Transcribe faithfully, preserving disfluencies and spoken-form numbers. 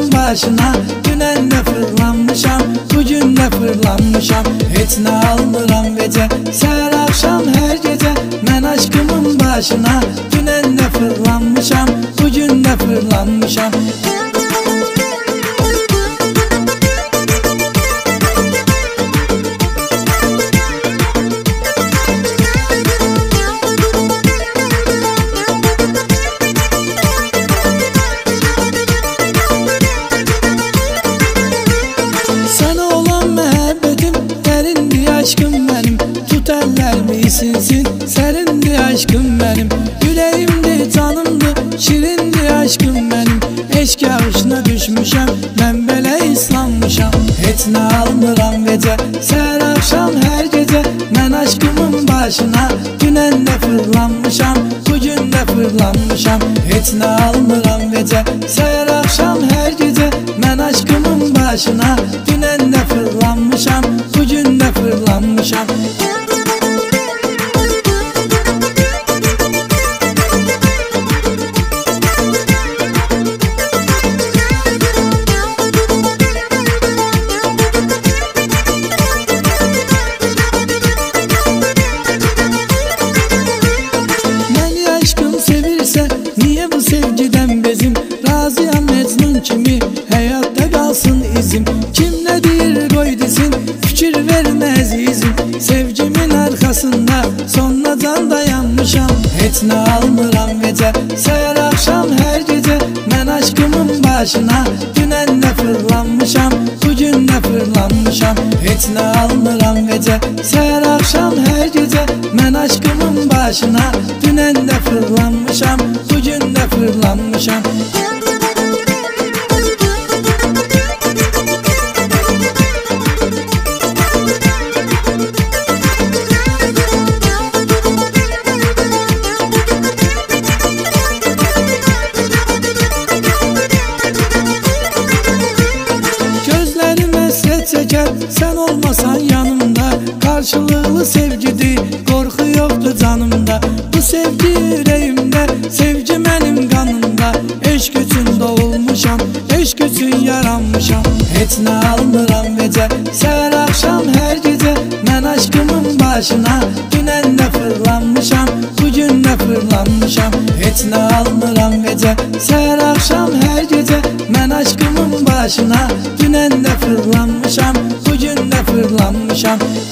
aşkımın başına. Dünen de fırlanmışam, bugün de fırlanmışam. Heç ne almıram gece, seher akşam her gece. Ben aşkımın başına. Dünen de fırlanmışam, bugün de fırlanmışam. Aşkım benim, tut ellerimi sinsin. Serindi aşkım benim, yüreğimdi, canımdı, şirindi aşkım benim. Eşk yağışına düşmüşem, ben böyle ıslanmışam. Heç ne almıram gece, seher akşam her gece. Ben aşkımın başına. Dünen de fırlanmışam, bugün de fırlanmışam. Heç ne almıram gece, seher akşam her gece. Ben aşkımın başına. Dünen de fırlanmışam, bugün de fırlanmışam. Beni aşkım sevirse niye bu sevgiden bezim? Razıyam Mecnun kimi, hayatta kalsın izim. Kim ne deyir koy desin, fikir vermez izim. Sevgimin arkasında sonuna can dayanmışam. Heç ne almıram gece, seher akşam her gece. Ben aşkımın başına. Dünen de fırlanmışam, bugün de fırlanmışam. Heç ne almıram gece, seher akşam her gece. Ben aşkımın başına. Dünen de fırlanmışam, bugün de fırlanmışam. Çeker, sen olmasan yanımda. Karşılıklı sevgidir, korku yoktu canımda. Bu sevgi yüreğimde, sevgi benim kanımda. Eşk için doğulmuşam, eşk için yaranmışam. Heç ne almıram gece, seher akşam her gece. Ben aşkımın başına. Dünen de fırlanmışam, bugün de fırlanmışam. Heç ne almıram gece, seher akşam her gece. Ben aşkımın başına. Dünen de fırlanmışam, bugün de fırlanmışam.